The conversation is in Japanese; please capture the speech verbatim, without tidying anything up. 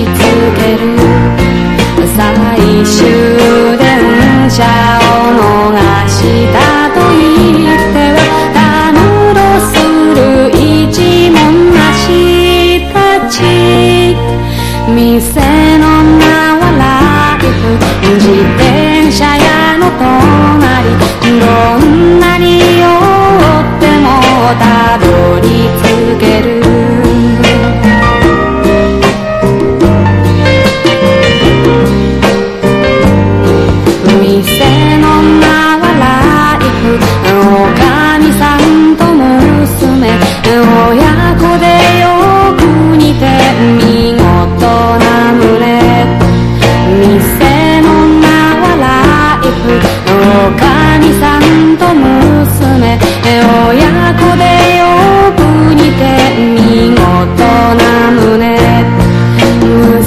つける最終電車を逃したと言ってはたむろする一文無したち店の名はライフ自転車屋の隣どんなに酔ってもたどり